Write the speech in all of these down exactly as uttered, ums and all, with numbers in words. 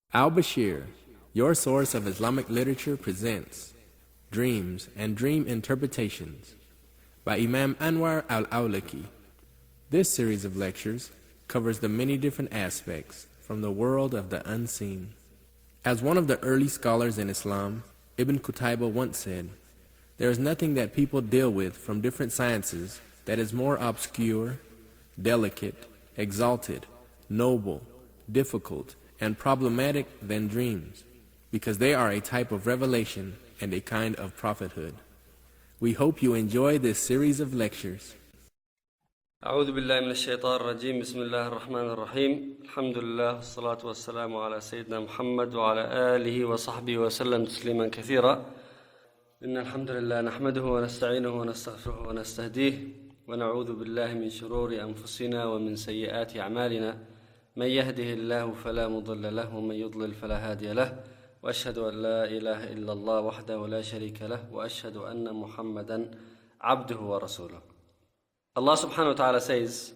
Al-Bashir, your source of Islamic literature, presents Dreams and Dream Interpretations by Imam Anwar al-Awlaki. This series of lectures covers the many different aspects from the world of the unseen. As one of the early scholars in Islam, Ibn Qutayba once said, "There is nothing that people deal with from different sciences that is more obscure, delicate, exalted, noble, difficult, and problematic than dreams, because they are a type of revelation and a kind of prophethood." We hope you enjoy this series of lectures. أعوذ بالله من الشيطان الرجيم بسم الله الرحمن الرحيم الحمد لله والصلاة والسلام على سيدنا محمد وعلى آله وصحبه وسلم تسليما كثيرا. إن الحمد لله نحمده ونستعينه ونستغفره ونستهديه ونعوذ بالله من شرور أنفسنا ومن سيئات أعمالنا. من يهده الله فلا مضل له ومن يضلل فلا هادي له، وأشهد أن لا إله إلا الله وحده لا شريك له، وأشهد أن محمدا عبده ورسوله. Allah subhanahu wa ta'ala says,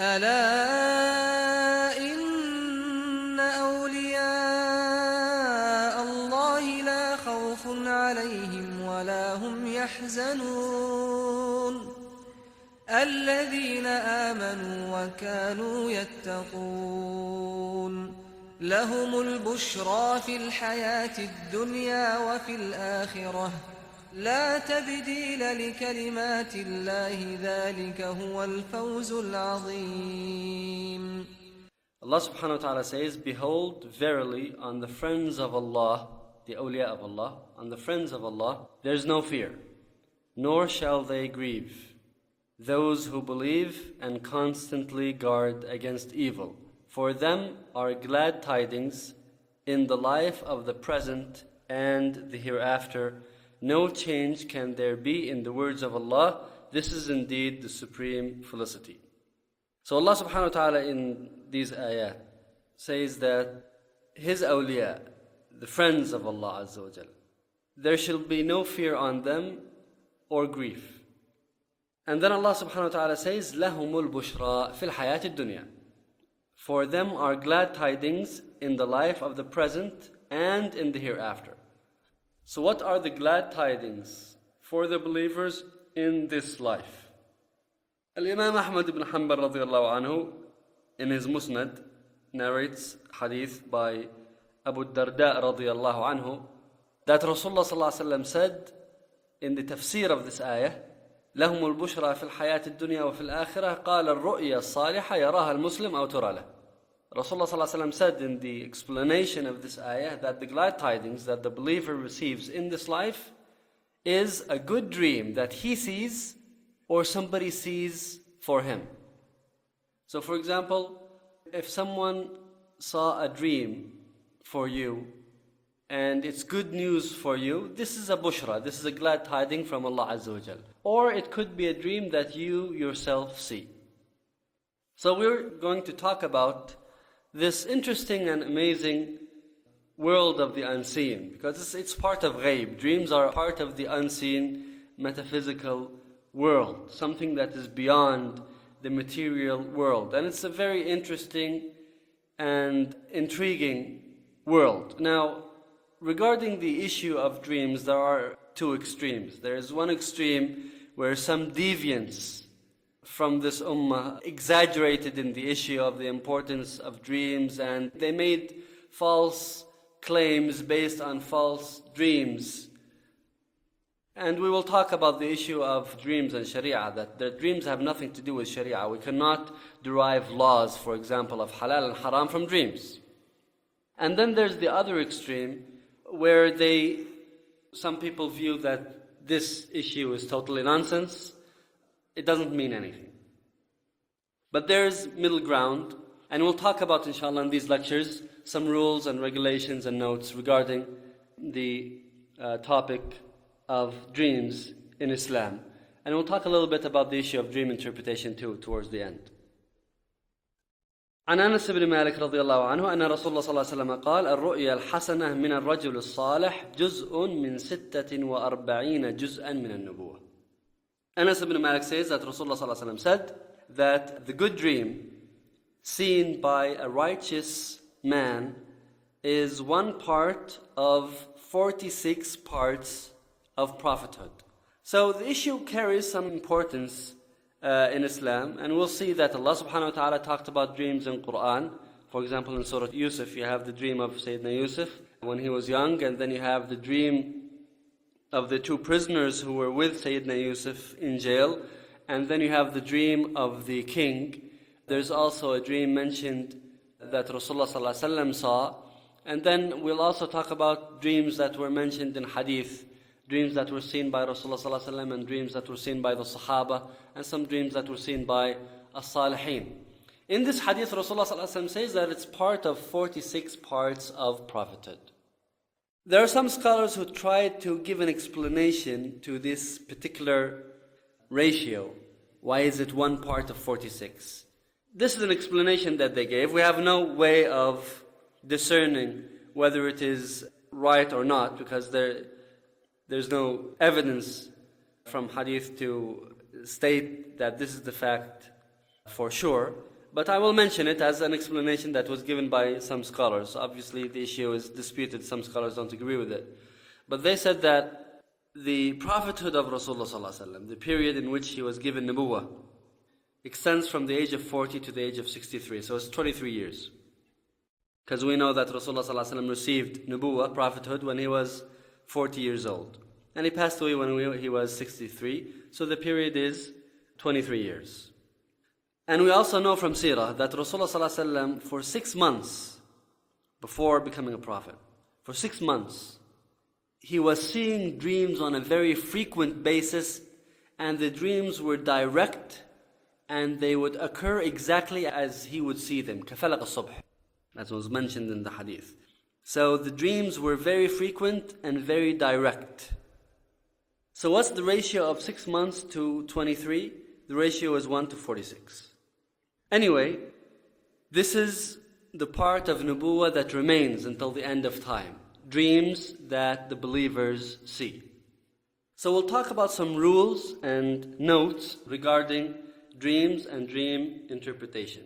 ألا إن أولياء الله لا خوف عليهم ولا هم يحزنون الذين آمنوا وكانوا يتقون لهم البشرى في الحياة الدنيا وفي الآخرة لا تبديل لكلمات الله ذلك هو الفوز العظيم. Allah subhanahu wa ta'ala says, "Behold, verily on the friends of Allah, the awliya of Allah, on the friends of Allah, there is no fear, nor shall they grieve. Those who believe and constantly guard against evil, for them are glad tidings in the life of the present and the hereafter. No change can there be in the words of Allah. This is indeed the supreme felicity." So Allah subhanahu wa ta'ala in these ayat says that His awliya, the friends of Allah Azza wa Jal, there shall be no fear on them or grief. And then Allah subhanahu wa ta'ala says, لَهُمُ الْبُشْرَى فِي الْحَيَاةِ الدُّنْيَا. For them are glad tidings in the life of the present and in the hereafter. So what are the glad tidings for the believers in this life? Al-Imam Ahmad ibn Hanbal radiallahu anhu in his Musnad narrates hadith by Abu Darda radiallahu anhu that Rasulullah sallallahu alaihi wasallam said in the tafsir of this ayah, لهم البشرى في الحياة الدنيا وفي الآخرة قال الرؤيا الصالحة يراها المسلم أو ترى له. Rasulullah sallallahu alaihi wasallam said in the explanation of this ayah that the glad tidings that the believer receives in this life is a good dream that he sees or somebody sees for him. So for example, if someone saw a dream for you and it's good news for you, this is a bushra, this is a glad tiding from Allah Azza wa Jal. Or it could be a dream that you yourself see. So we're going to talk about this interesting and amazing world of the unseen, because it's, it's part of ghaib. Dreams are part of the unseen metaphysical world, something that is beyond the material world. And it's a very interesting and intriguing world. Now, regarding the issue of dreams, there are two extremes. There is one extreme where some deviants from this ummah exaggerated in the issue of the importance of dreams, and they made false claims based on false dreams. And we will talk about the issue of dreams and sharia, that the dreams have nothing to do with sharia. We cannot derive laws, for example, of halal and haram from dreams. And then there's the other extreme where they, some people view that this issue is totally nonsense. It doesn't mean anything. But there's middle ground, and we'll talk about, inshallah, in these lectures, some rules and regulations and notes regarding the uh, topic of dreams in Islam. And we'll talk a little bit about the issue of dream interpretation too, towards the end. عن أنس بن مالك رضي الله عنه أن رسول الله صلى الله عليه وسلم قال الرؤيا الحسنة من الرجل الصالح جزء من ستة وأربعين جزءا من النبوة. Anas ibn Malik says that Rasulullah sallallahu alaihi wasallam said that the good dream seen by a righteous man is one part of forty-six parts of prophethood. So the issue carries some importance uh, in Islam, and we'll see that Allah subhanahu wa ta'ala talked about dreams in Quran. For example, in Surah Yusuf, you have the dream of Sayyidina Yusuf when he was young, and then you have the dream of the two prisoners who were with Sayyidina Yusuf in jail, and then you have the dream of the king. There's also a dream mentioned that Rasulullah sallallahu alaihi wasallam saw, and then we'll also talk about dreams that were mentioned in hadith, dreams that were seen by Rasulullah sallallahu alaihi wasallam, and dreams that were seen by the Sahaba, and some dreams that were seen by as-Salihin. In this hadith, Rasulullah sallallahu alaihi wasallam says that it's part of forty-six parts of prophethood. There are some scholars who tried to give an explanation to this particular ratio. Why is it one part of forty-six? This is an explanation that they gave. We have no way of discerning whether it is right or not, because there, there's no evidence from hadith to state that this is the fact for sure. But I will mention it as an explanation that was given by some scholars. Obviously, the issue is disputed. Some scholars don't agree with it. But they said that the prophethood of Rasulullah sallallahu alaihi wasallam, the period in which he was given nubuwah, extends from the age of forty to the age of sixty-three. So it's twenty-three years. Because we know that Rasulullah sallallahu alaihi wasallam received nubuwah, prophethood, when he was forty years old. And he passed away when he was sixty-three. So the period is twenty-three years. And we also know from Sirah that Rasulullah sallallahu alaihi wasallam, for six months before becoming a prophet, for six months, he was seeing dreams on a very frequent basis, and the dreams were direct, and they would occur exactly as he would see them. كَفَلَقَ الصُّبْحِ, as was mentioned in the hadith. So the dreams were very frequent and very direct. So what's the ratio of six months to twenty-three? The ratio is one to forty-six. Anyway, this is the part of nubuwah that remains until the end of time. Dreams that the believers see. So we'll talk about some rules and notes regarding dreams and dream interpretation.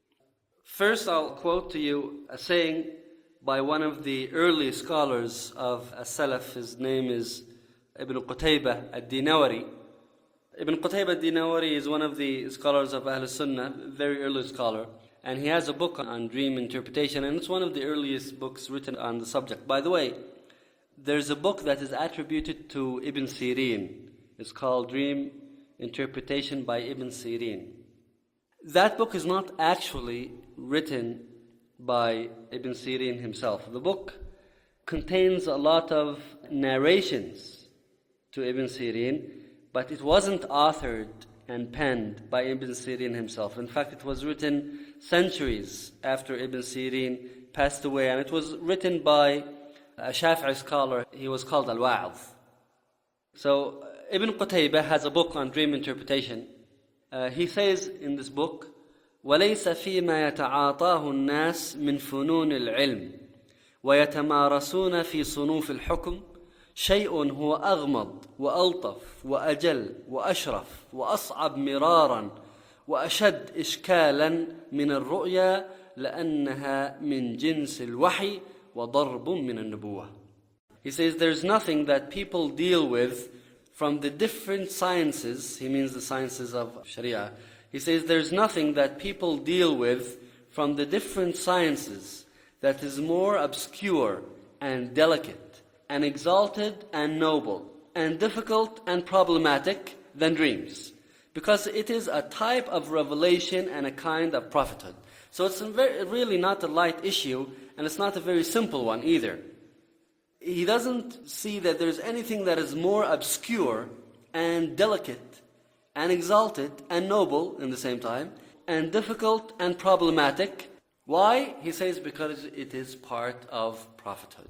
First, I'll quote to you a saying by one of the early scholars of as-Salaf. His name is Ibn Qutaybah ad-Dinawari. Ibn Qutaybah ad-Dinawari is one of the scholars of Ahl Sunnah, very early scholar, and he has a book on dream interpretation, and it's one of the earliest books written on the subject. By the way, there's a book that is attributed to Ibn Sirin. It's called Dream Interpretation by Ibn Sirin. That book is not actually written by Ibn Sirin himself. The book contains a lot of narrations to Ibn Sirin, but it wasn't authored and penned by Ibn Sirin himself. In fact, it was written centuries after Ibn Sirin passed away, and it was written by a Shafi'i scholar. He was called Al-Wa'adh. So Ibn Qutaybah has a book on dream interpretation. Uh, he says in this book, وَلَيْسَ فِيمَا يَتَعَاطَاهُ النَّاسِ مِنْ فُنُونِ الْعِلْمِ وَيَتَمَارَسُونَ فِي صُنُوفِ الْحُكْمِ شيء هو أغمض وألطف وأجل وأشرف وأصعب مرارا وأشد إشكالا من الرؤيا لأنها من جنس الوحي وضرب من النبوة. He says there's nothing that people deal with from the different sciences. He means the sciences of Sharia. He says there's nothing that people deal with from the different sciences that is more obscure and delicate and exalted and noble and difficult and problematic than dreams, because it is a type of revelation and a kind of prophethood. So it's very, really not a light issue, and it's not a very simple one either. He doesn't see that there's anything that is more obscure and delicate and exalted and noble in the same time, and difficult and problematic. Why? He says because it is part of prophethood.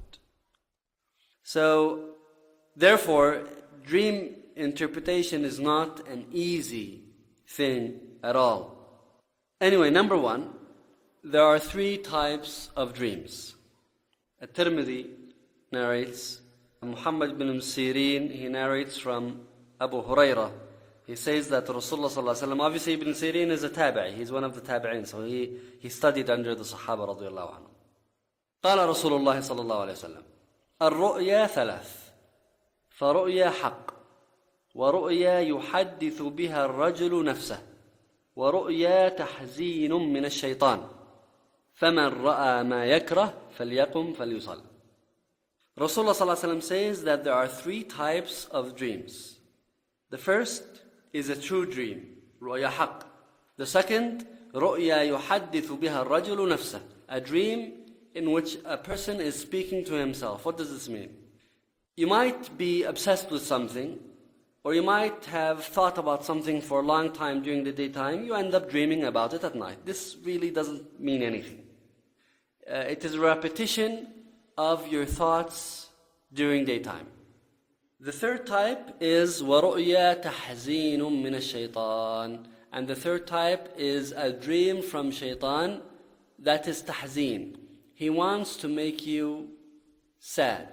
So, therefore, dream interpretation is not an easy thing at all. Anyway, number one, there are three types of dreams. At-Tirmidhi narrates, Muhammad bin Sirin, he narrates from Abu Hurairah. He says that Rasulullah sallallahu alaihi wasallam, obviously Ibn Sirin is a tabi'i, he's one of the tabi'in, so he, he studied under the Sahaba radiyallahu anhu. قال رسول الله صلى الله عليه وسلم الرؤيا ثلاث فرؤيا حق ورؤيا يحدث بها الرجل نفسه ورؤيا تحزين من الشيطان فمن رأى ما يكره فليقم فليصل. Rasulullah صلى الله عليه وسلم says that there are three types of dreams. The first is a true dream, رؤيا حق. The second, رؤيا يحدث بها الرجل نفسه, a dream in which a person is speaking to himself. What does this mean? You might be obsessed with something, or you might have thought about something for a long time during the daytime. You end up dreaming about it at night. This really doesn't mean anything. Uh, it is a repetition of your thoughts during daytime. The third type is وَرُؤْيَا تَحْزِينٌ مِّنَ الشَّيْطَانِ. And the third type is a dream from shaitan that is tahzeen. He wants to make you sad.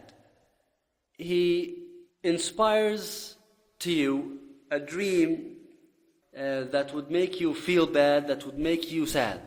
He inspires to you a dream uh, that would make you feel bad, that would make you sad.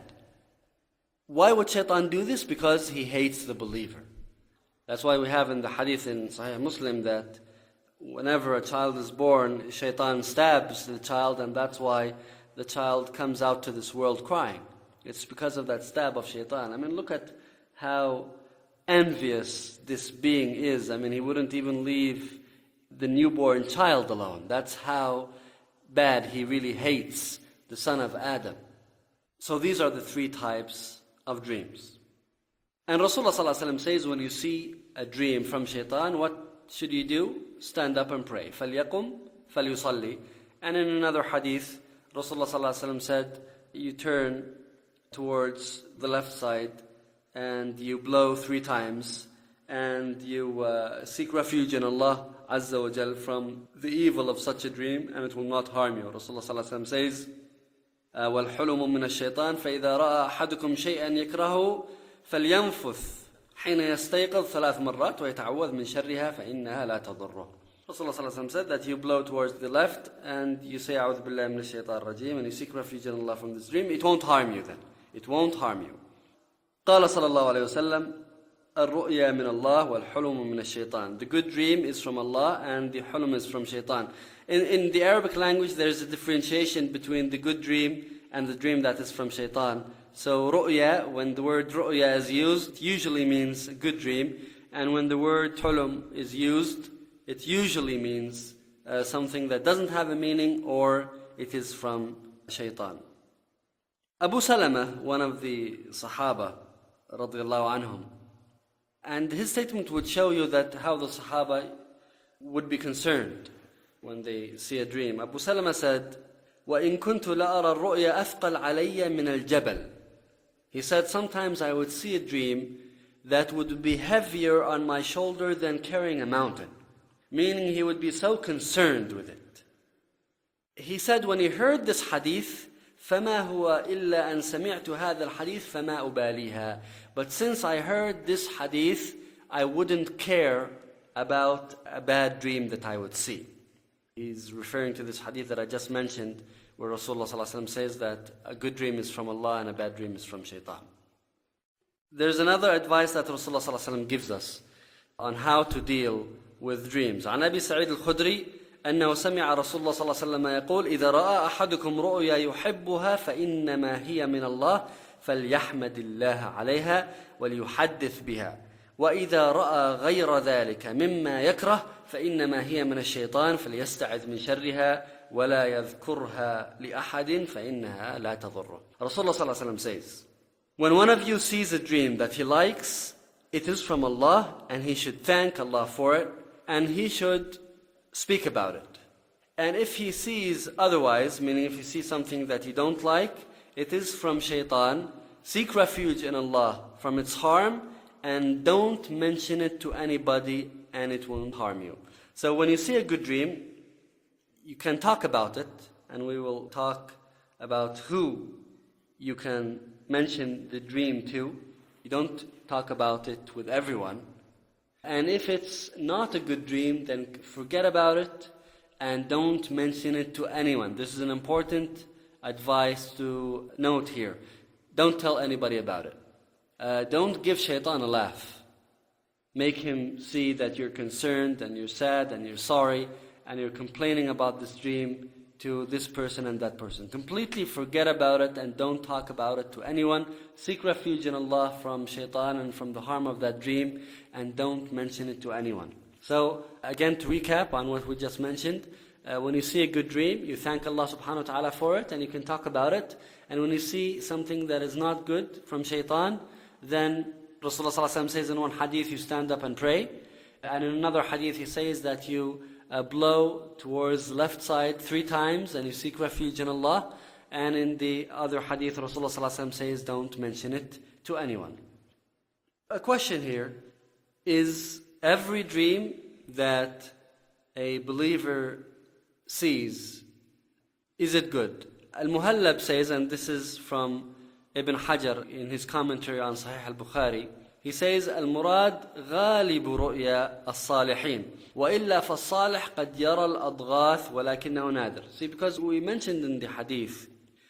Why would shaitan do this? Because he hates the believer. That's why we have in the hadith in Sahih Muslim that whenever a child is born, shaitan stabs the child, and that's why the child comes out to this world crying. It's because of that stab of shaitan. I mean, look at how envious this being is. I mean, he wouldn't even leave the newborn child alone. That's how bad he really hates the son of Adam. So these are the three types of dreams. And Rasulullah sallallahu alaihi wasallam says, when you see a dream from shaitan, what should you do? Stand up and pray. فَلْيَقُمْ فَلْيُصَلِّ. And in another hadith, Rasulullah sallallahu alaihi wasallam said, you turn towards the left side and you blow three times and you uh, seek refuge in Allah Azza wa Jal from the evil of such a dream, and it will not harm you. Rasulullah sallallahu alaihi wasallam says, وَالْحُلُمُ مِنَ الشَّيْطَانِ فَإِذَا رَأَى أَحَدُكُمْ شَيْئًا يَكْرَهُ فَلْيَنْفُثْ حين يستيقظ ثلاث مرات ويتعوذ من شرها فإنها لا تضره. Rasulullah sallallahu alaihi wasallam said that you blow towards the left and you say أعوذ بالله من الشيطان الرجيم and you seek refuge in Allah from this dream. It won't harm you then. It won't harm you. قال صلى الله عليه وسلم الرؤيا من الله والحلم من الشيطان. The good dream is from Allah and the hulum is from shaitan. In, in the Arabic language there is a differentiation between the good dream and the dream that is from shaitan. So ru'ya, when the word ru'ya is used, usually means a good dream, and when the word hulum is used, it usually means uh, something that doesn't have a meaning, or it is from shaitan. Abu Salama, one of the Sahaba radiallahu anhum, and his statement would show you that how the Sahaba would be concerned when they see a dream. Abu Salama said, وَإِن كُنْتُ لَأَرَى الرُّؤْيَا أَثْقَلْ عَلَيَّ مِنَ الْجَبَلِ. He said, sometimes I would see a dream that would be heavier on my shoulder than carrying a mountain. Meaning he would be so concerned with it. He said when he heard this hadith, فَمَا هُوَ إِلَّا أَن سَمِعْتُ هَذَا الْحَدِيث فَمَا أُبَالِيهَا. But since I heard this hadith, I wouldn't care about a bad dream that I would see. He's referring to this hadith that I just mentioned, where Rasulullah sallallahu alaihi wasallam says that a good dream is from Allah and a bad dream is from shaitan. There's another advice that Rasulullah sallallahu alaihi wasallam gives us on how to deal with dreams. عن أبي سعيد الخدري أنه سمع رسول الله صلى الله عليه وسلم يقول إذا رأى أحدكم رؤيا يحبها فإنما هي من الله فليحمد الله عليها وليحدث بها وإذا رأى غير ذلك مما يكره فإنما هي من الشيطان فليستعذ من شرها ولا يذكرها لأحد فإنها لا تضره. Rasulullah صلى الله عليه وسلم says, when one of you sees a dream that he likes, it is from Allah, and he should thank Allah for it, and he should speak about it. And if he sees otherwise, meaning if he sees something that you don't like, it is from shaitan, seek refuge in Allah from its harm, and don't mention it to anybody, and it won't harm you. So when you see a good dream, you can talk about it, and we will talk about who you can mention the dream to. You don't talk about it with everyone. And if it's not a good dream, then forget about it and don't mention it to anyone. This is an important advice to note here. Don't tell anybody about it. uh, don't give shaitan a laugh. Make him see that you're concerned and you're sad and you're sorry and you're complaining about this dream to this person and that person. Completely forget about it and don't talk about it to anyone. Seek refuge in Allah from shaitan and from the harm of that dream, and don't mention it to anyone. So again, to recap on what we just mentioned, uh, when you see a good dream, you thank Allah subhanahu wa ta'ala for it and you can talk about it. And when you see something that is not good from shaitan, then Rasulullah sallallahu alaihi wasallam says in one hadith, you stand up and pray. And in another hadith, he says that you uh, blow towards the left side three times and you seek refuge in Allah. And in the other hadith, Rasulullah sallallahu alaihi wasallam says, don't mention it to anyone. A question here is, every dream that a believer sees, is it good? Al-Muhallab says, and this is from Ibn Hajar in his commentary on Sahih al-Bukhari, he says, Al-Murad غالب رؤيا الصالحين وإلا فالصالح قد يرى الأضغاث ولكنه نادر. See, because we mentioned in the hadith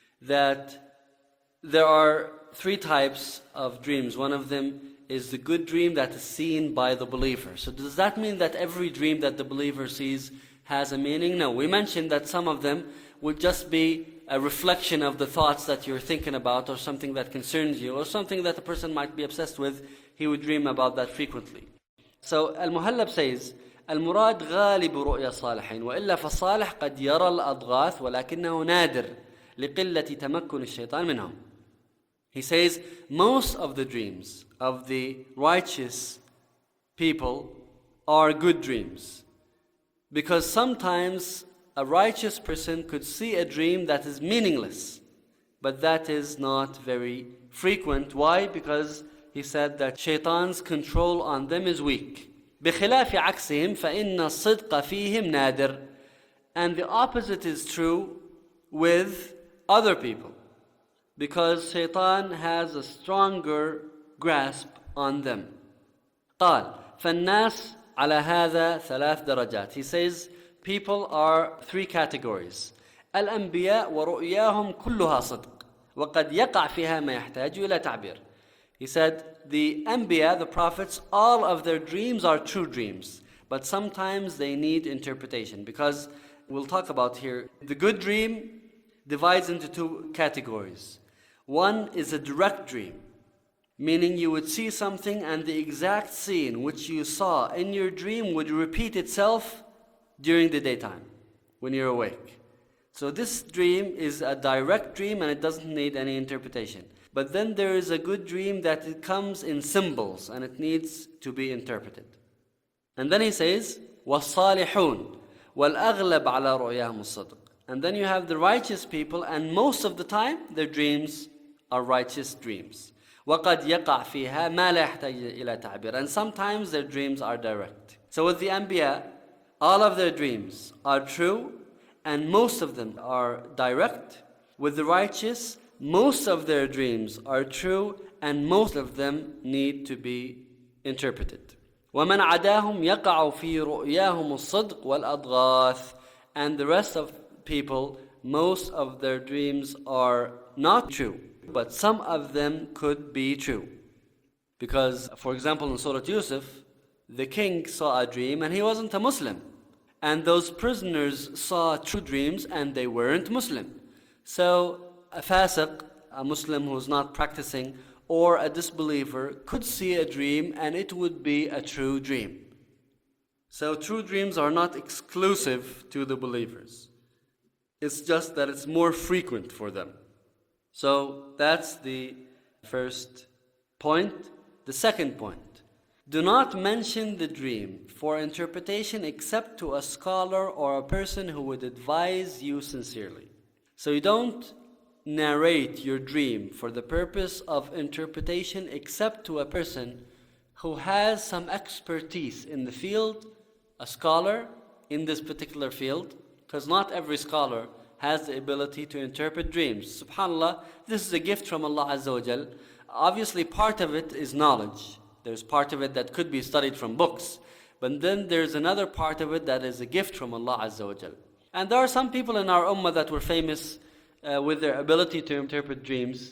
that there are three types of dreams. One of them is the good dream that is seen by the believer. So does that mean that every dream that the believer sees has a meaning? No. We mentioned that some of them would just be a reflection of the thoughts that you're thinking about, or something that concerns you, or something that a person might be obsessed with. He would dream about that frequently. So Al-Muhallab says, المراد غالب رؤيا الصالحين وإلا فالصالح قد يرى الأضغاث ولكنه نادر لقلة تمكن الشيطان منهم. He says, most of the dreams of the righteous people are good dreams. Because sometimes a righteous person could see a dream that is meaningless, but that is not very frequent. Why? Because he said that shaitan's control on them is weak. بخلاف عكسهم فإن الصدق فيهم نادر. And the opposite is true with other people, because shaitan has a stronger grasp on them. قال فالناس على هذا ثلاث درجات. He says people are three categories. الأنبياء ورؤياهم كلها صدق وقد يقع فيها ما يحتاج إلى تعبير. He said the Anbiya, the prophets, all of their dreams are true dreams, but sometimes they need interpretation, because we'll talk about here, the good dream divides into two categories. One is a direct dream, meaning you would see something and the exact scene which you saw in your dream would repeat itself during the daytime when you're awake. So this dream is a direct dream and it doesn't need any interpretation. But then there is a good dream that it comes in symbols and it needs to be interpreted. And then he says, وَالصَّالِحُونَ وَالْأَغْلَبْ عَلَى رُؤْيَاهُمُ الصَّدْقِ. And then you have the righteous people, and most of the time their dreams are righteous dreams. وَقَدْ يَقَعْ فِيهَا مَا لَا يَحْتَاجُ إِلَى تَعْبِيرٍ. And sometimes their dreams are direct. So with the Anbiya, all of their dreams are true, and most of them are direct. With the righteous, most of their dreams are true, and most of them need to be interpreted. وَمَنْ عَدَاهُمْ يَقَعُ فِي رُؤْيَاهُمُ الصِّدْقِ وَالْأَضْغَاثِ. And the rest of people, most of their dreams are not true, but some of them could be true. Because, for example, in Surah Yusuf, the king saw a dream and he wasn't a Muslim. And those prisoners saw true dreams and they weren't Muslim. So a fasiq, a Muslim who's not practicing, or a disbeliever could see a dream and it would be a true dream. So true dreams are not exclusive to the believers. It's just that it's more frequent for them. So that's the first point. The second point, do not mention the dream for interpretation except to a scholar or a person who would advise you sincerely. So you don't narrate your dream for the purpose of interpretation except to a person who has some expertise in the field, a scholar in this particular field, because not every scholar has the ability to interpret dreams. SubhanAllah, this is a gift from Allah Azza wa Jal. Obviously part of it is knowledge. There's part of it that could be studied from books, but then there's another part of it that is a gift from Allah Azza wa Jal. And there are some people in our ummah that were famous Uh, with their ability to interpret dreams.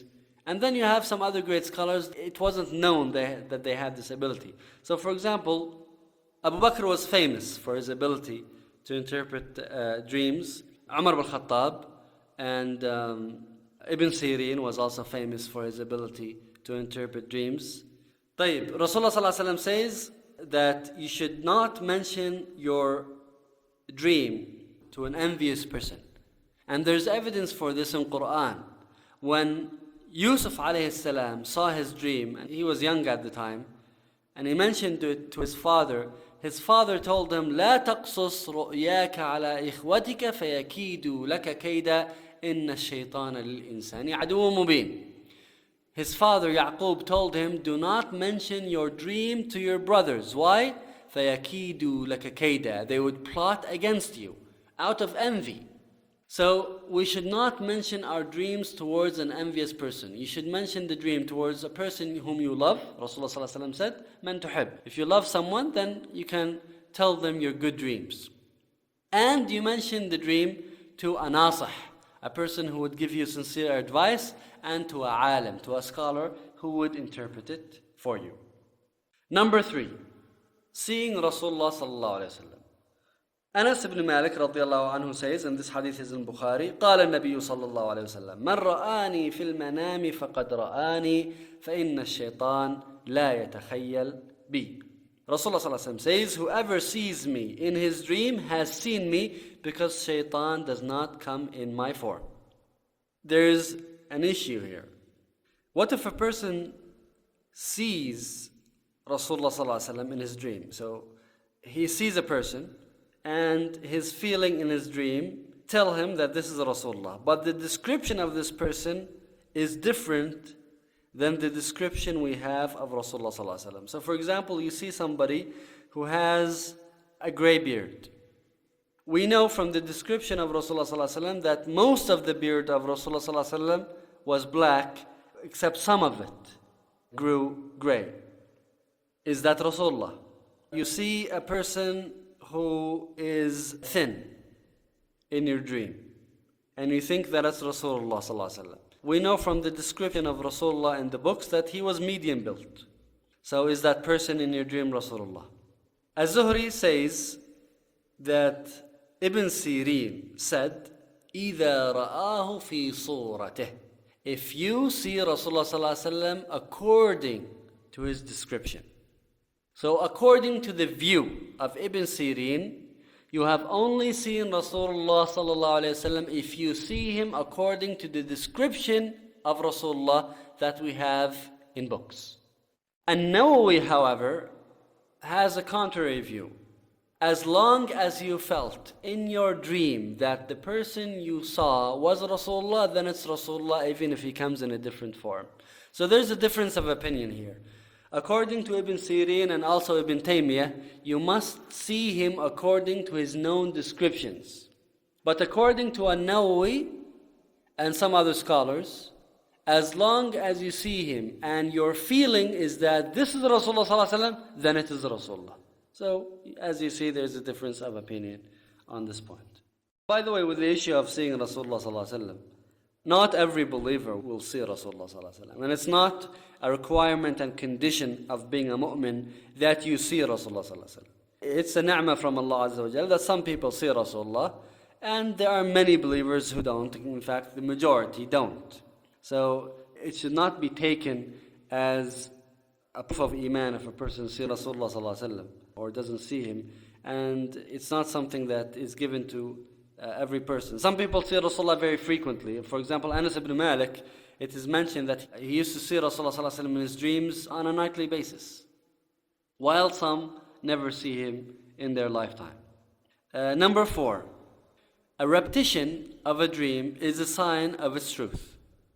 And then you have some other great scholars, it wasn't known they, that they had this ability. So for example, Abu Bakr was famous for his ability to interpret uh, dreams. Umar ibn Khattab and um, Ibn Sirin was also famous for his ability to interpret dreams. طيب, Rasulullah sallallahu alaihi wasallam says that you should not mention your dream to an envious person. And there's evidence for this in Quran. When Yusuf alayhi salam saw his dream, and he was young at the time, and he mentioned it to his father, his father told him, لا تقصص رؤياك على إخوتك فيكيدوا لك كيدا إن الشيطان للإنسان عدو مبين. His father Yaqub told him, do not mention your dream to your brothers. Why? فيكيدوا لك كيدا. They would plot against you out of envy. So we should not mention our dreams towards an envious person. You should mention the dream towards a person whom you love. Rasulullah sallallahu alaihi wasallam said, "Man tuhib." If you love someone, then you can tell them your good dreams. And you mention the dream to a nasih, a person who would give you sincere advice, and to a alim, to a scholar who would interpret it for you. Number three, seeing Rasulullah sallallahu alaihi wasallam. Anas ibn Malik radiallahu anhu says, and this hadith is in Bukhari, قال النبي صلى الله عليه وسلم من رآني في المنام فقد رآني فإن الشيطان لا يتخيل بي. Rasulullah sallallahu alaihi wasallam says, whoever sees me in his dream has seen me, because shaitan does not come in my form. There's an issue here. What if a person sees Rasulullah sallallahu alaihi wasallam in his dream? So he sees a person, and his feeling in his dream tell him that this is Rasulullah. But the description of this person is different than the description we have of Rasulullah sallallahu alaihi wasallam. So for example, you see somebody who has a gray beard. We know from the description of Rasulullah sallallahu alaihi wasallam that most of the beard of Rasulullah sallallahu alaihi wasallam was black, except some of it grew gray. Is that Rasulullah? You see a person who is thin in your dream, and you think that it's Rasulullah sallallahu alaihi wasallam. We know from the description of Rasulullah in the books that he was medium built. So is that person in your dream Rasulullah? Az-Zuhri says that Ibn Sirin said, إِذَا رَآهُ فِي صُورَتِهِ. If you see Rasulullah sallallahu alaihi wasallam according to his description. So according to the view of Ibn Sirin, you have only seen Rasulullah sallallahu alaihi wasallam if you see him according to the description of Rasulullah that we have in books. An-Nawawi, however, has a contrary view. As long as you felt in your dream that the person you saw was Rasulullah, then it's Rasulullah even if he comes in a different form. So there's a difference of opinion here. According to Ibn Sirin and also Ibn Taymiyyah, you must see him according to his known descriptions. But according to An-Nawawi and some other scholars, as long as you see him and your feeling is that this is Rasulullah sallallahu alaihi wasallam, then it is Rasulullah. So, as you see, there's a difference of opinion on this point. By the way, with the issue of seeing Rasulullah sallallahu alaihi wasallam, not every believer will see Rasulullah sallallahu alaihi wasallam. And it's not a requirement and condition of being a mu'min that you see Rasulullah sallallahu alaihi wasallam. It's a ni'mah from Allah Azza wa Jalla that some people see Rasulullah, and there are many believers who don't. In fact, the majority don't. So it should not be taken as a proof of iman if a person sees Rasulullah sallallahu alaihi wasallam or doesn't see him, and it's not something that is given to uh, every person. Some people see Rasulullah very frequently. For example, Anas ibn Malik, it is mentioned that he used to see Rasulullah sallallahu alaihi wasallam in his dreams on a nightly basis, while some never see him in their lifetime. Uh, number four, a repetition of a dream is a sign of its truth.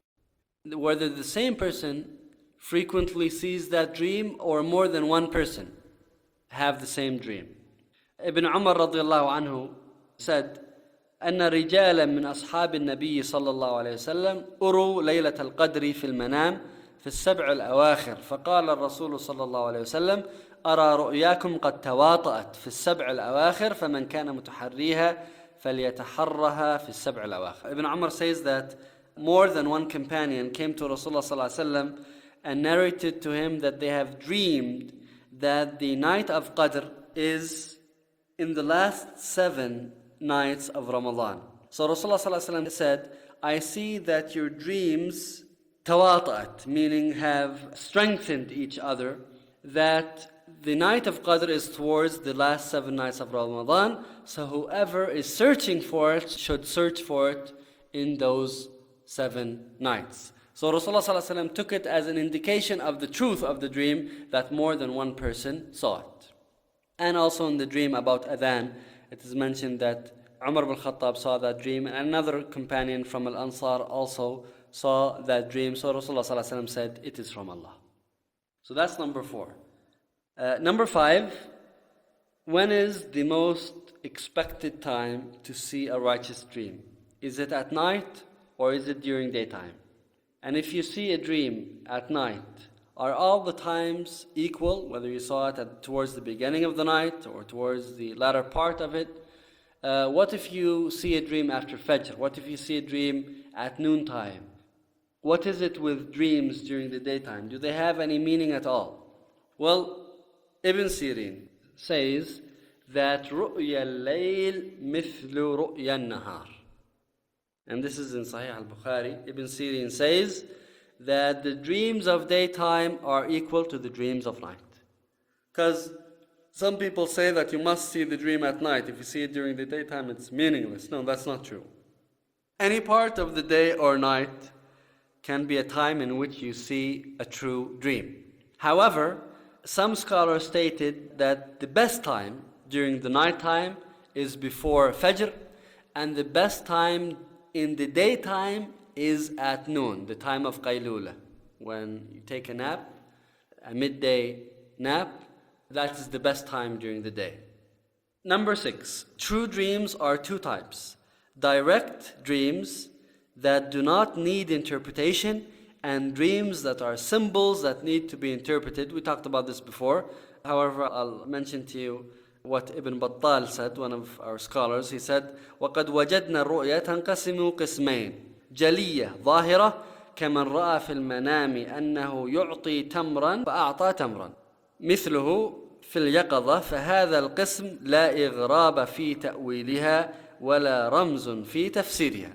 Whether the same person frequently sees that dream or more than one person have the same dream. Ibn Umar radiallahu anhu said, أن رجالا من أصحاب النبي صلى الله عليه وسلم أروا ليلة القدر في المنام في السبع الأواخر فقال الرسول صلى الله عليه وسلم أرى رؤياكم قد تواطأت في السبع الأواخر فمن كان متحريها فليتحرها في السبع الأواخر. Ibn Umar says that more than one companion came to Rasulullah sallallahu alaihi wasallam and narrated to him that they have dreamed that the night of Qadr is in the last seven nights of Ramadan. So Rasulullah sallallahu alaihi wasallam said, I see that your dreams tawata'at, meaning have strengthened each other, that the night of Qadr is towards the last seven nights of Ramadan, so whoever is searching for it should search for it in those seven nights. So Rasulullah sallallahu alaihi wasallam took it as an indication of the truth of the dream that more than one person saw it. And also in the dream about Adhan, it is mentioned that Umar ibn Khattab saw that dream, and another companion from Al-Ansar also saw that dream. So Rasulullah sallallahu alaihi wasallam said, it is from Allah. So that's number four. Uh, number five, when is the most expected time to see a righteous dream? Is it at night or is it during daytime? And if you see a dream at night, are all the times equal, whether you saw it at, towards the beginning of the night or towards the latter part of it? Uh, what if you see a dream after Fajr? What if you see a dream at noontime? What is it with dreams during the daytime? Do they have any meaning at all? Well, Ibn Sirin says that رؤيا الليل مثل رؤيا النهار. And this is in Sahih al-Bukhari. Ibn Sirin says that the dreams of daytime are equal to the dreams of night. Because some people say that you must see the dream at night. If you see it during the daytime, it's meaningless. No, that's not true. Any part of the day or night can be a time in which you see a true dream. However, some scholars stated that the best time during the night time is before Fajr, and the best time in the daytime is at noon, the time of Qaylula. When you take a nap, a midday nap, that is the best time during the day. Number six, true dreams are two types. Direct dreams that do not need interpretation, and dreams that are symbols that need to be interpreted. We talked about this before. However, I'll mention to you what Ibn Battal said, one of our scholars. He said, وَقَدْ وَجَدْنَا الرُّؤْيَا تَنْقَسِمُ قِسْمَيْنِ جَلِيَّةً ظَاهِرَةً كَمَنْ رَأَى فِي الْمَنَامِ أَنَّهُ يُعْطِي تَمْرًا فَأَعْطَى تَمْرًا مثله في اليقظة فهذا القسم لا إغراب في تأويلها ولا رمز في تفسيرها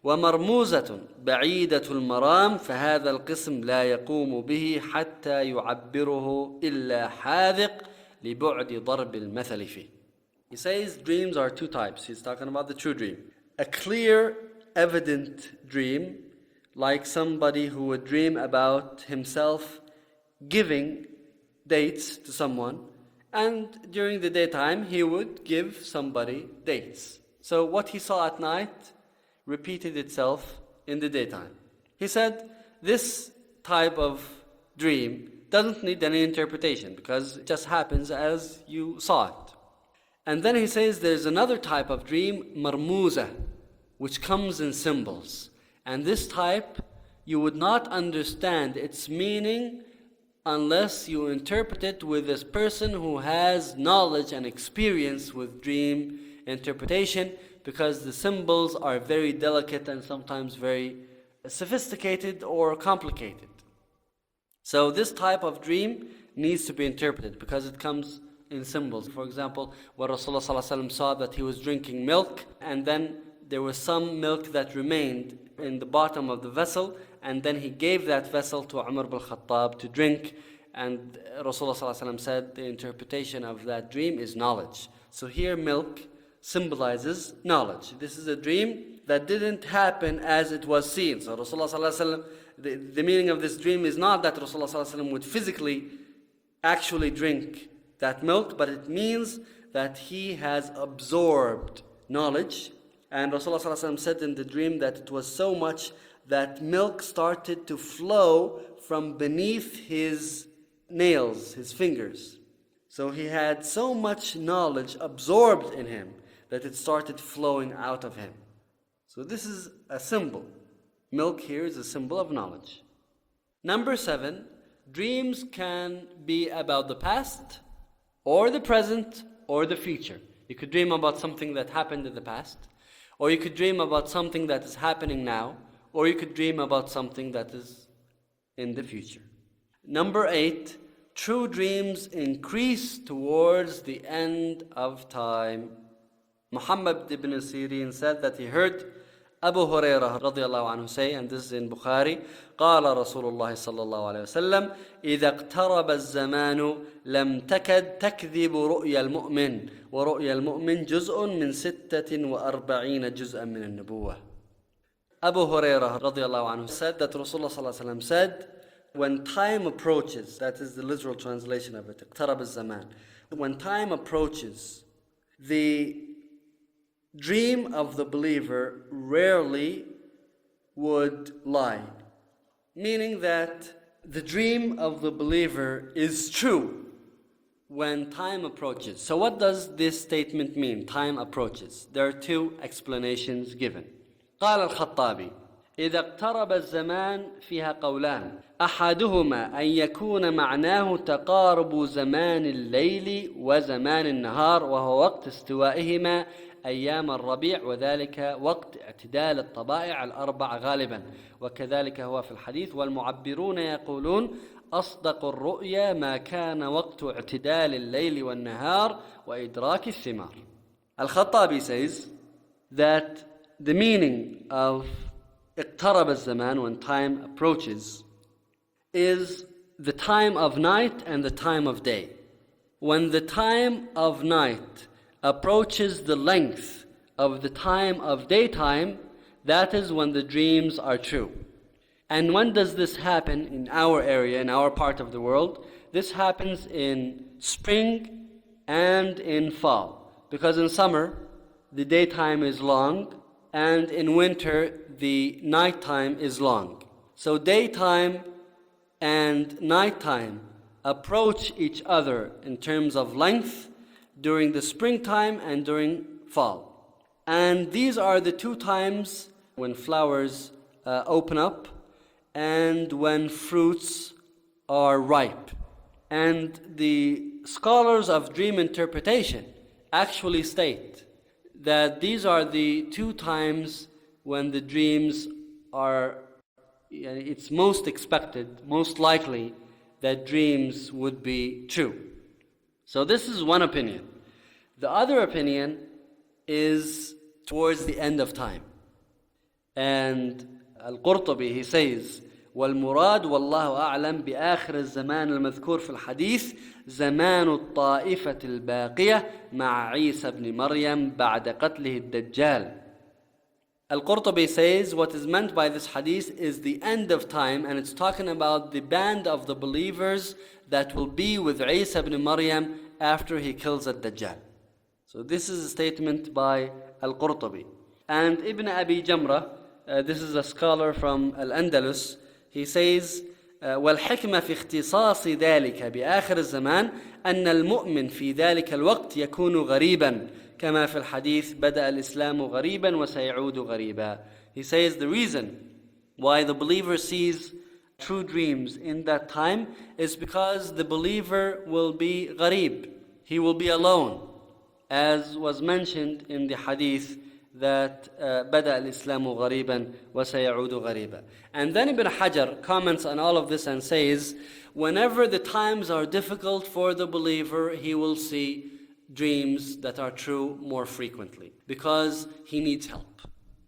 ومرموزة بعيدة المرام فهذا القسم لا يقوم به حتى يعبره إلا حاذق لبعد ضرب المثل فيه. He says dreams are two types. He's talking about the true dream. A clear, evident dream, like somebody who would dream about himself giving dates to someone, and during the daytime he would give somebody dates. So what he saw at night repeated itself in the daytime. He said this type of dream doesn't need any interpretation because it just happens as you saw it. And then he says there's another type of dream, marmuza, which comes in symbols. And this type, you would not understand its meaning unless you interpret it with this person who has knowledge and experience with dream interpretation, because the symbols are very delicate and sometimes very sophisticated or complicated. So this type of dream needs to be interpreted because it comes in symbols. For example, when Rasulullah sallallahu alaihi wasallam saw that he was drinking milk, and then there was some milk that remained in the bottom of the vessel, and then he gave that vessel to Umar ibn Khattab to drink, and Rasulullah sallallahu alaihi wasallam said the interpretation of that dream is knowledge. So here milk symbolizes knowledge. This is a dream that didn't happen as it was seen. So Rasulullah sallallahu alaihi wasallam, the, the meaning of this dream is not that Rasulullah sallallahu alaihi wasallam would physically actually drink that milk, but it means that he has absorbed knowledge. And Rasulullah sallallahu alaihi wasallam said in the dream that it was so much that milk started to flow from beneath his nails, his fingers. So he had so much knowledge absorbed in him that it started flowing out of him. So this is a symbol. Milk here is a symbol of knowledge. Number seven, dreams can be about the past, or the present, or the future. You could dream about something that happened in the past, or you could dream about something that is happening now, or you could dream about something that is in the future. Number eight, true dreams increase towards the end of time. Muhammad ibn Sirin said that he heard Abu Hurairah radiallahu anhu say, and this is in Bukhari, قال رسول الله صلى الله عليه وسلم إذا اقترب الزمان لم تكد تكذب رؤيا المؤمن ورؤيا المؤمن جزء من ستة وأربعين جزءا من النبوة. Abu Hurairah radiallahu anhu said that Rasulullah sallallahu alaihi wasallam said, when time approaches, that is the literal translation of it, اقترب الزمان, when time approaches, the dream of the believer rarely would lie. Meaning that the dream of the believer is true when time approaches. So what does this statement mean, time approaches? There are two explanations given. قال الخطابي إذا اقترب الزمان فيها قولان أحدهما أن يكون معناه تقارب زمان الليل وزمان النهار وهو وقت استوائهما أيام الربيع وذلك وقت اعتدال الطبائع الأربع غالبا وكذلك هو في الحديث والمعبرون يقولون أصدق الرؤيا ما كان وقت اعتدال الليل والنهار وإدراك الثمار. Al-Khattabi says that the meaning of اقترب الزمان, when time approaches, is the time of night and the time of day. When the time of night approaches the length of the time of daytime, that is when the dreams are true. And when does this happen in our area, in our part of the world? This happens in spring and in fall. Because in summer, the daytime is long, and in winter, the nighttime is long. So daytime and nighttime approach each other in terms of length during the springtime and during fall. And these are the two times when flowers uh, open up and when fruits are ripe. And the scholars of dream interpretation actually state that these are the two times when the dreams are, it's most expected, most likely that dreams would be true. So this is one opinion. The other opinion is towards the end of time. And Al-Qurtubi, he says, والمراد والله أعلم بآخر الزمان المذكور في الحديث زمان الطائفة الباقية مع عيسى بن مريم بعد قتله الدجال. Al-Qurtubi says what is meant by this hadith is the end of time, and it's talking about the band of the believers that will be with Isa ibn Maryam after he kills ad-Dajjal. So this is a statement by Al-Qurtubi. And Ibn Abi Jamrah, uh, this is a scholar from Al-Andalus, he says, والحكمة في اختصاص ذلك بآخر الزمان أن المؤمن في ذلك الوقت يكون غريبا كما في الحديث بدأ الإسلام غريبا وسيعود غريبا. He says the reason why the believer sees true dreams in that time is because the believer will be gharib. He will be alone, as was mentioned in the hadith that بدأ الإسلام غريبا وسيعود غريبا. And then Ibn Hajar comments on all of this and says, whenever the times are difficult for the believer, he will see dreams that are true more frequently because he needs help.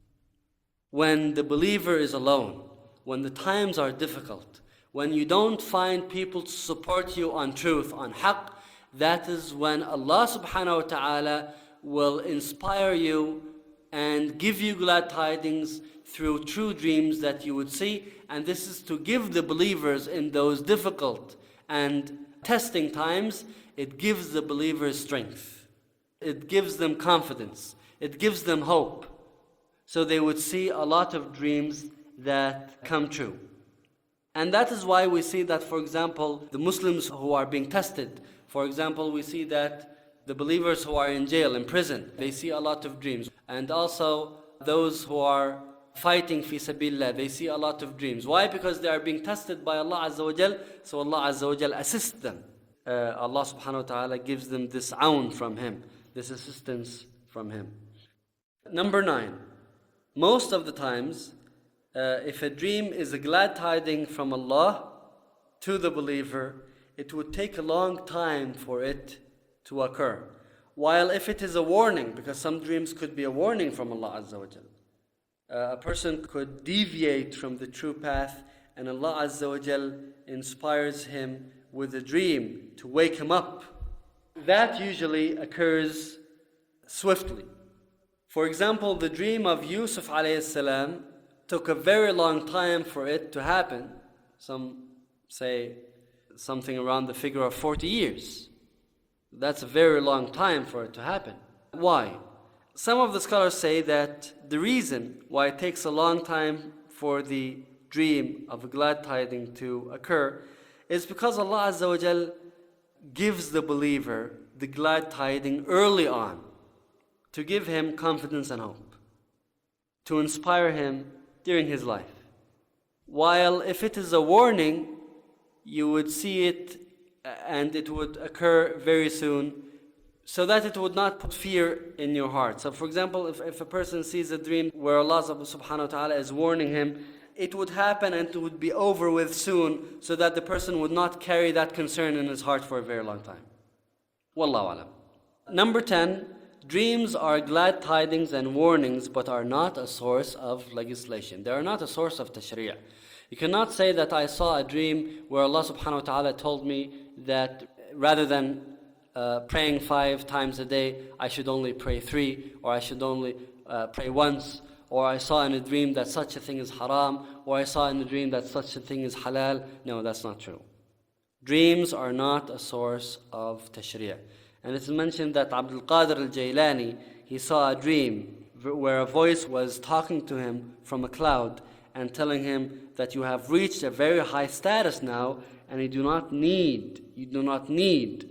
When the believer is alone, when the times are difficult, when you don't find people to support you on truth, on haqq, that is when Allah subhanahu wa ta'ala will inspire you and give you glad tidings through true dreams that you would see. And this is to give the believers in those difficult and testing times, it gives the believers strength. It gives them confidence. It gives them hope. So they would see a lot of dreams that come true. And that is why we see that, for example, the Muslims who are being tested, for example, we see that the believers who are in jail, in prison, they see a lot of dreams. And also those who are fighting fi sabilillah, they see a lot of dreams. Why? Because they are being tested by Allah Azza wa Jal, so Allah Azza wa Jal assists them. Uh, Allah subhanahu wa ta'ala gives them this aun from Him, this assistance from Him. Number nine, most of the times uh, if a dream is a glad tiding from Allah to the believer, it would take a long time for it to occur. While if it is a warning, because some dreams could be a warning from Allah Azza wa Jal, uh, a person could deviate from the true path, and Allah Azza wa Jal inspires him with a dream to wake him up. That usually occurs swiftly. For example, the dream of Yusuf alayhi salam took a very long time for it to happen. Some say something around the figure of forty years. That's a very long time for it to happen. Why? Some of the scholars say that the reason why it takes a long time for the dream of a glad tiding to occur is because Allah Azza wa Jal gives the believer the glad tiding early on to give him confidence and hope, to inspire him during his life. While if it is a warning, you would see it and it would occur very soon, so that it would not put fear in your heart. So for example, if, if a person sees a dream where Allah subhanahu wa ta'ala is warning him, it would happen and it would be over with soon, so that the person would not carry that concern in his heart for a very long time. Wallahu alam. Number ten, dreams are glad tidings and warnings, but are not a source of legislation. They are not a source of tashri'. You cannot say that I saw a dream where Allah subhanahu wa ta'ala told me that rather than uh, praying five times a day, I should only pray three, or I should only uh, pray once, or I saw in a dream that such a thing is haram, or I saw in a dream that such a thing is halal. No, that's not true. Dreams are not a source of tashri'. And it's mentioned that Abdul Qadir al-Jailani, he saw a dream where a voice was talking to him from a cloud and telling him that you have reached a very high status now, and you do not need, you do not need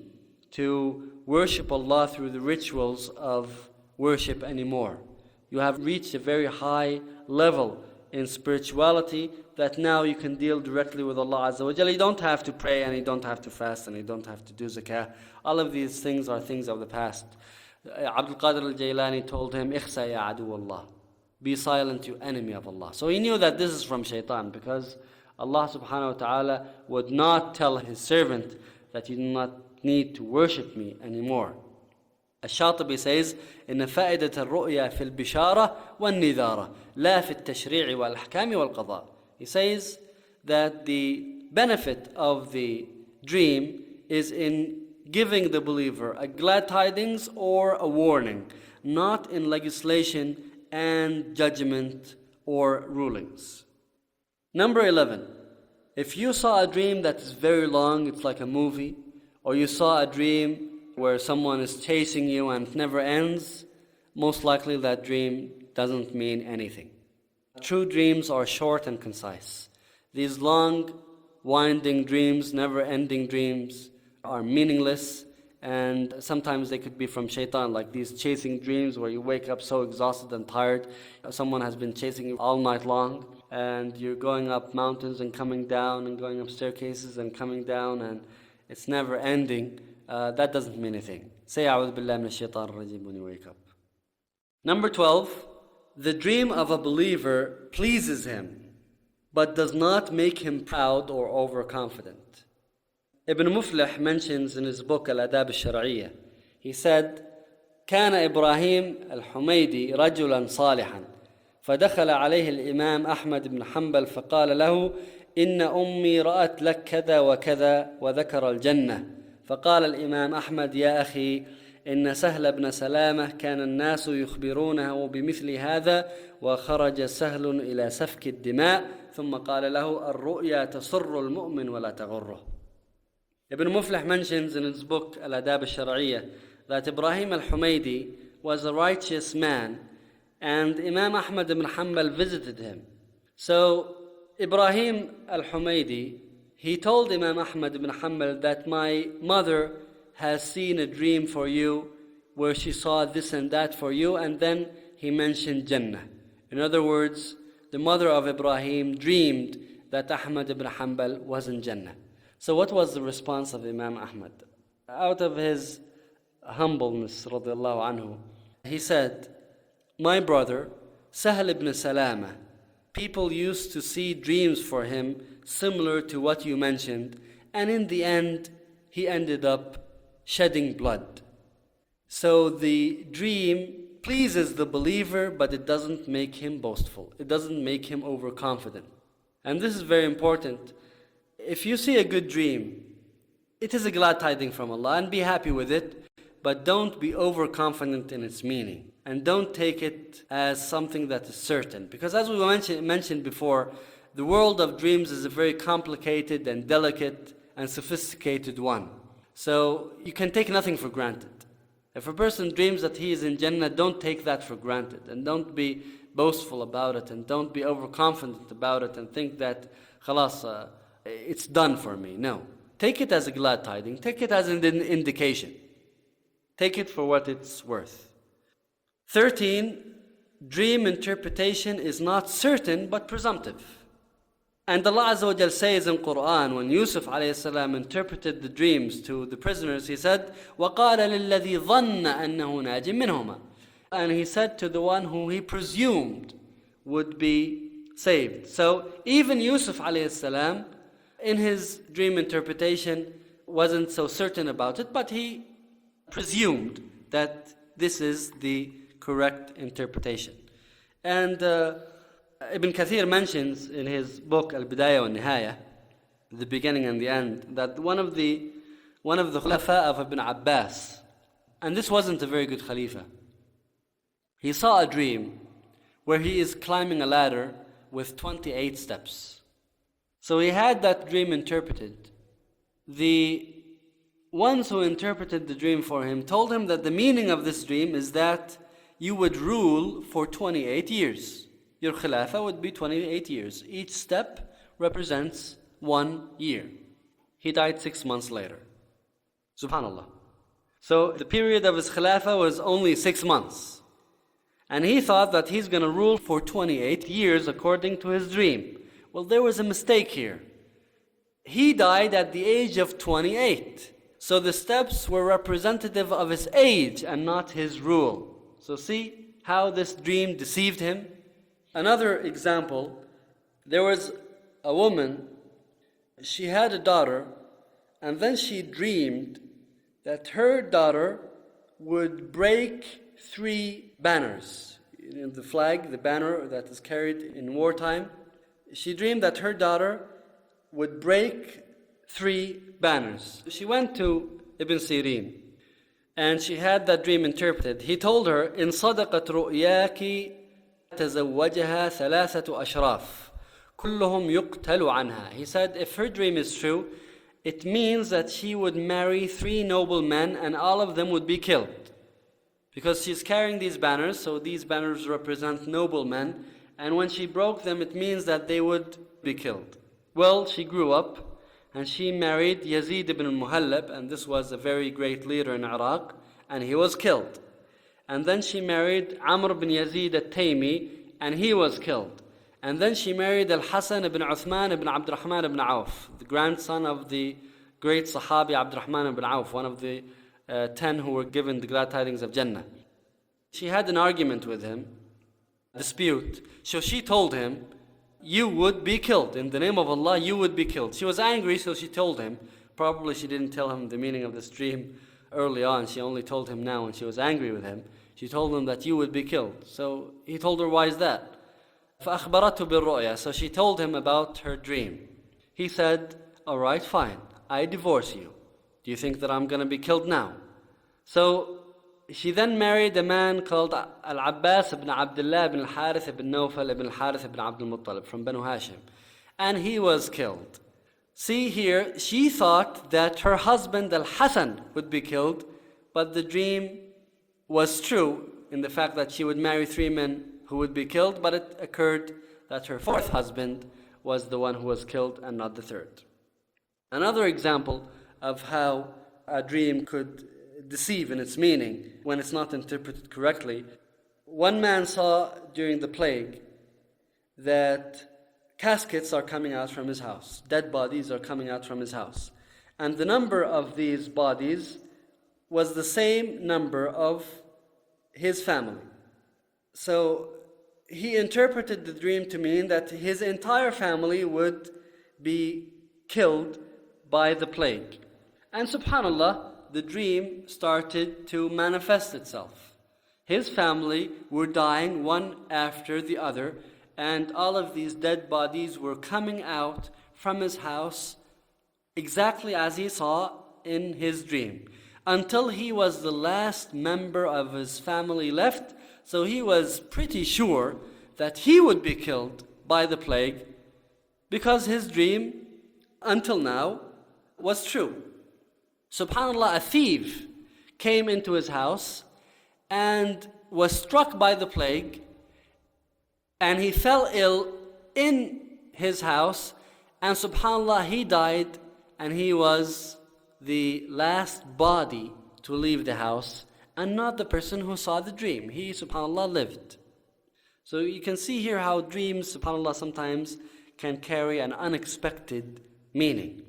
to worship Allah through the rituals of worship anymore. You have reached a very high level in spirituality that now you can deal directly with Allah Azza wa Jalla. You don't have to pray, and you don't have to fast, and you don't have to do zakah. All of these things are things of the past. Abdul Qadir al-Jailani told him, "Ikhsa ya adu Allah." Be silent, you enemy of Allah. So he knew that this is from shaitan, because Allah subhanahu wa ta'ala would not tell his servant that you do not need to worship me anymore. الشاطبي says إن فائدة الرؤيا في البشارة والنذارة لا في التشريع والأحكام والقضاء. He says that the benefit of the dream is in giving the believer a glad tidings or a warning, not in legislation and judgment or rulings. Number eleven, if you saw a dream that is very long, it's like a movie, or you saw a dream where someone is chasing you and it never ends, most likely that dream doesn't mean anything. True dreams are short and concise. These long, winding dreams, never-ending dreams, are meaningless, and sometimes they could be from shaitan, like these chasing dreams where you wake up so exhausted and tired. Someone has been chasing you all night long, and you're going up mountains and coming down and going up staircases and coming down, and it's never ending. Uh, that doesn't mean anything. Say A'udhu Billahi Minash Shaitanir Rajeem when you wake up. Number twelve, the dream of a believer pleases him, but does not make him proud or overconfident. Ibn Muflih mentions in his book Al-Adab al-Shar'iyyah, he said, كان إبراهيم الحميدي رجلا صالحا فدخل عليه الإمام أحمد بن حنبل فقال له إن أمي رأت لك كذا وكذا وذكر الجنة. فقال الإمام أحمد يا أخي إن سهل بن سلامة كان الناس يخبرونه بمثل هذا وخرج سهل إلى سفك الدماء ثم قال له الرؤيا تسر المؤمن ولا تغره. Ibn Muflih mentions in his book Al-Adab al-Shar'iyyah that Ibrahim al-Humaydi was a righteous man, and Imam Ahmad ibn Hanbal visited him. So Ibrahim al-Humaydi, he told Imam Ahmad ibn Hanbal that my mother has seen a dream for you where she saw this and that for you, and then he mentioned Jannah. In other words, the mother of Ibrahim dreamed that Ahmad ibn Hanbal was in Jannah. So what was the response of Imam Ahmad? Out of his humbleness, radiallahu anhu, he said, my brother, Sahal ibn Salama, people used to see dreams for him similar to what you mentioned, and in the end, he ended up shedding blood. So the dream pleases the believer, but it doesn't make him boastful. It doesn't make him overconfident. And this is very important. If you see a good dream, it is a glad tiding from Allah, and be happy with it, but don't be overconfident in its meaning. And don't take it as something that is certain. Because as we mentioned, mentioned before, the world of dreams is a very complicated and delicate and sophisticated one. So you can take nothing for granted. If a person dreams that he is in Jannah, don't take that for granted. And don't be boastful about it. And don't be overconfident about it and think that, khalas, uh, it's done for me. No. Take it as a glad tiding. Take it as an indication. Take it for what it's worth. thirteen. Dream interpretation is not certain but presumptive. And Allah Azza wa Jal says in Quran, when Yusuf alayhi salam interpreted the dreams to the prisoners, he said, وَقَالَ لِلَّذِي ظَنَّ أَنَّهُ نَاجٍ مِّنْهُمَا. And he said to the one who he presumed would be saved. So even Yusuf alayhi salam, in his dream interpretation, wasn't so certain about it, but he presumed that this is the correct interpretation. And uh, Ibn Kathir mentions in his book Al-Bidayah wa-Nihaya, the beginning and the end, that one of the one of the Khulafa of Ibn Abbas, and this wasn't a very good Khalifa, he saw a dream where he is climbing a ladder with twenty-eight steps. So he had that dream interpreted. The ones who interpreted the dream for him told him that the meaning of this dream is that you would rule for twenty-eight years. Your Khilafah would be twenty-eight years. Each step represents one year. He died six months later. Subhanallah. So the period of his Khilafah was only six months. And he thought that he's going to rule for twenty-eight years according to his dream. Well, there was a mistake here. He died at the age of twenty-eight. So the steps were representative of his age and not his rule. So see how this dream deceived him? Another example, there was a woman, she had a daughter, and then she dreamed that her daughter would break three banners. You know, the flag, the banner that is carried in wartime. She dreamed that her daughter would break three banners. She went to Ibn Sirin and she had that dream interpreted. He told her, إن صدقت رؤياك تزوجها ثلاثة أشراف كلهم يقتل عنها. He said, if her dream is true, it means that she would marry three noble men and all of them would be killed. Because she's carrying these banners, so these banners represent noble men, and when she broke them, it means that they would be killed. Well, she grew up and she married Yazid ibn al-Muhallab, and this was a very great leader in Iraq, and he was killed. And then she married Amr ibn Yazid al-Taymi, and he was killed. And then she married Al-Hasan ibn Uthman ibn Abdurrahman ibn Auf, the grandson of the great Sahabi Abdurrahman ibn Auf, one of the uh, ten who were given the glad tidings of Jannah. She had an argument with him, dispute. So she told him, you would be killed. In the name of Allah, you would be killed. She was angry, so she told him. Probably she didn't tell him the meaning of this dream early on. She only told him now when she was angry with him. She told him that you would be killed. So he told her, why is that? فَأَخْبَرَتْهُ بِالرُّؤْيَا. So she told him about her dream. He said, all right, fine. I divorce you. Do you think that I'm going to be killed now? So she then married a man called Al-Abbas ibn Abdullah ibn al-Harith ibn Nawfal ibn al-Harith ibn Abdul Muttalib from Banu Hashim. And he was killed. See here, she thought that her husband Al-Hasan would be killed, but the dream was true in the fact that she would marry three men who would be killed, but it occurred that her fourth husband was the one who was killed and not the third. Another example of how a dream could deceive in its meaning when it's not interpreted correctly. One man saw during the plague that caskets are coming out from his house. Dead bodies are coming out from his house. And the number of these bodies was the same number of his family. So he interpreted the dream to mean that his entire family would be killed by the plague. And subhanAllah, the dream started to manifest itself. His family were dying one after the other, and all of these dead bodies were coming out from his house exactly as he saw in his dream, until he was the last member of his family left. So he was pretty sure that he would be killed by the plague because his dream, until now, was true. SubhanAllah, a thief came into his house and was struck by the plague, and he fell ill in his house, and subhanAllah, he died, and he was the last body to leave the house, and not the person who saw the dream. He, subhanAllah, lived. So you can see here how dreams, subhanAllah, sometimes can carry an unexpected meaning.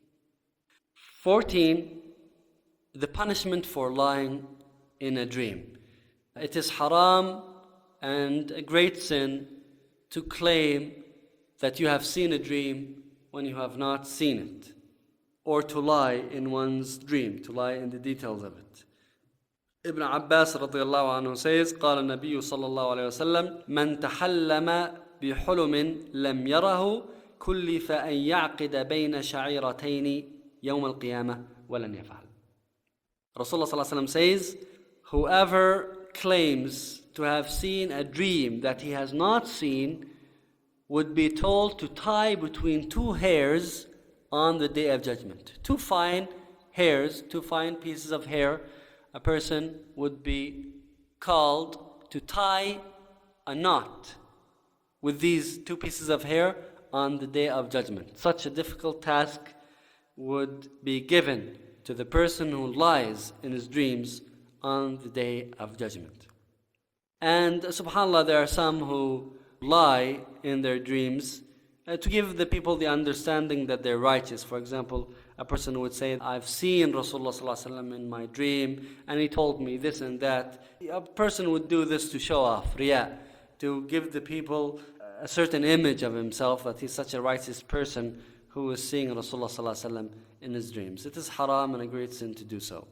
fourteen. The punishment for lying in a dream. It is haram and a great sin to claim that you have seen a dream when you have not seen it, or to lie in one's dream, to lie in the details of it. Ibn Abbas radiallahu anhu says, قال النبي صلى الله عليه وسلم من تحلم بحلم لم يره كلف أن يعقد بين شعيرتين يوم القيامة ولن يفعل. Rasulullah sallallahu alaihi wasallam says, whoever claims to have seen a dream that he has not seen would be told to tie between two hairs on the Day of Judgment. Two fine hairs, two fine pieces of hair, a person would be called to tie a knot with these two pieces of hair on the Day of Judgment. Such a difficult task would be given to the person who lies in his dreams on the Day of Judgment. And subhanAllah, there are some who lie in their dreams uh, to give the people the understanding that they're righteous. For example, a person would say, I've seen Rasulullah sallallahu alaihi wasallam in my dream, and he told me this and that. A person would do this to show off, riyah, to give the people a certain image of himself, that he's such a righteous person who is seeing Rasulullah sallallahu alaihi wasallam in his dreams. It is haram and a great sin to do so.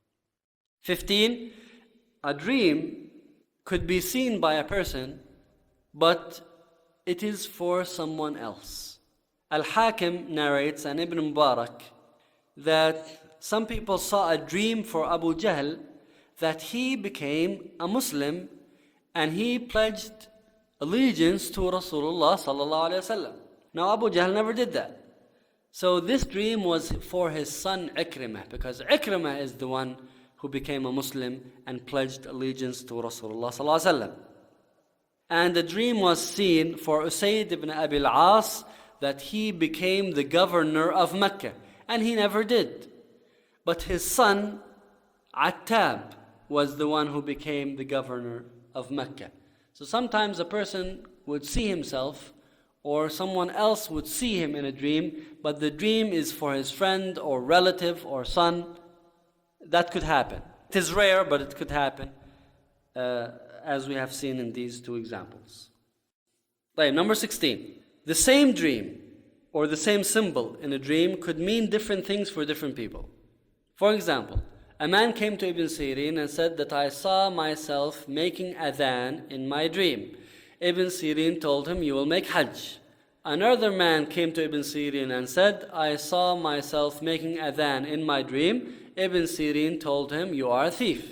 fifteen. A dream could be seen by a person, but it is for someone else. Al-Hakim narrates, and Ibn Mubarak, that some people saw a dream for Abu Jahl that he became a Muslim and he pledged allegiance to Rasulullah sallallahu alaihi wasallam. Now Abu Jahl never did that. So this dream was for his son Ikrimah, because Ikrimah is the one who became a Muslim and pledged allegiance to Rasulullah sallallahu alaihi wasallam. And the dream was seen for Usayd ibn Abi al-As, that he became the governor of Mecca, and he never did. But his son Attab was the one who became the governor of Mecca. So sometimes a person would see himself, or someone else would see him in a dream, but the dream is for his friend or relative or son. That could happen. It is rare, but it could happen, uh, as we have seen in these two examples. Right, number sixteen. The same dream or the same symbol in a dream could mean different things for different people. For example, a man came to Ibn Sirin and said that I saw myself making adhan in my dream. Ibn Sirin told him, you will make Hajj. Another man came to Ibn Sirin and said, I saw myself making adhan in my dream. Ibn Sirin told him, you are a thief.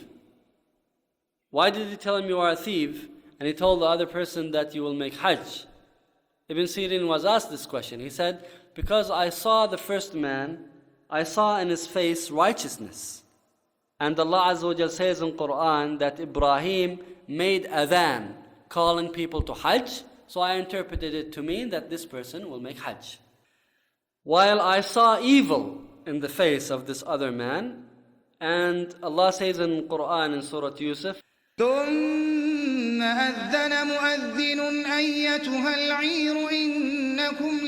Why did he tell him you are a thief? And he told the other person that you will make Hajj. Ibn Sirin was asked this question. He said, because I saw the first man, I saw in his face righteousness. And Allah Azza wa Jal says in Quran that Ibrahim made adhan, calling people to Hajj. So I interpreted it to mean that this person will make Hajj. While I saw evil in the face of this other man, and Allah says in Quran in Surah Yusuf, ثم أذن مؤذن أيتها العير إنكم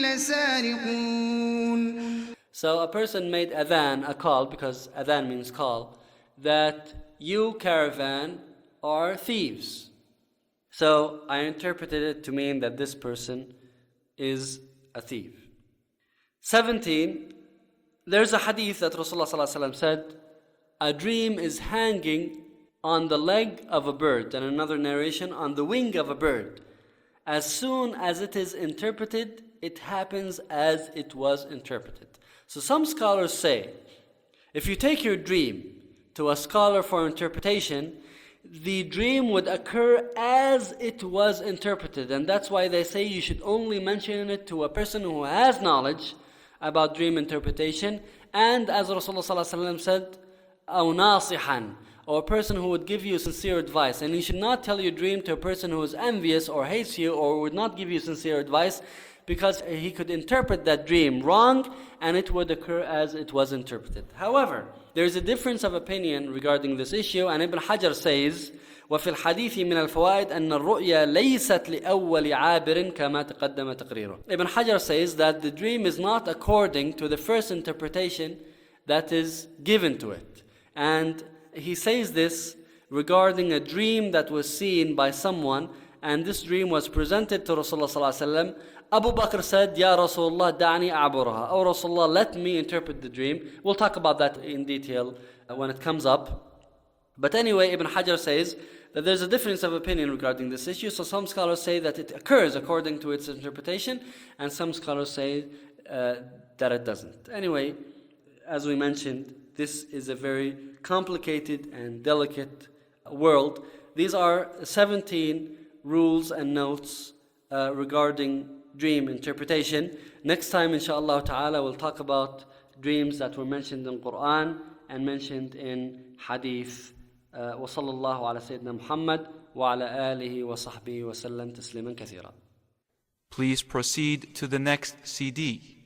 لسارقون. So a person made adhan, a call, because adhan means call, that you caravan are thieves. So I interpreted it to mean that this person is a thief. seventeen, there's a hadith that Rasulullah said, a dream is hanging on the leg of a bird, and another narration, on the wing of a bird. As soon as it is interpreted, it happens as it was interpreted. So some scholars say, if you take your dream to a scholar for interpretation, the dream would occur as it was interpreted. And that's why they say you should only mention it to a person who has knowledge about dream interpretation. And as Rasulullah said, أو ناصحا, or a person who would give you sincere advice. And you should not tell your dream to a person who is envious or hates you or would not give you sincere advice, because he could interpret that dream wrong and it would occur as it was interpreted. However, there is a difference of opinion regarding this issue, and Ibn Hajar says, وفي الحديث من الفوائد أن الرؤيا ليست لأول عابر كما تقدم تقريره. Ibn Hajar says that the dream is not according to the first interpretation that is given to it. And he says this regarding a dream that was seen by someone, and this dream was presented to Rasulullah sallallahu alaihi wasallam. Abu Bakr said, Ya Rasulullah, da'ani a'burha. Oh Rasulullah, let me interpret the dream. We'll talk about that in detail when it comes up. But anyway, Ibn Hajar says that there's a difference of opinion regarding this issue. So some scholars say that it occurs according to its interpretation, and some scholars say uh, that it doesn't. Anyway, as we mentioned, this is a very complicated and delicate world. These are seventeen rules and notes uh, regarding dream interpretation. Next time, inshallah ta'ala, we'll talk about dreams that were mentioned in Quran and mentioned in Hadith. Uh, وصلى الله على سيدنا محمد وعلى آله وصحبه وسلم تسليما كثيرا. Please proceed to the next C D.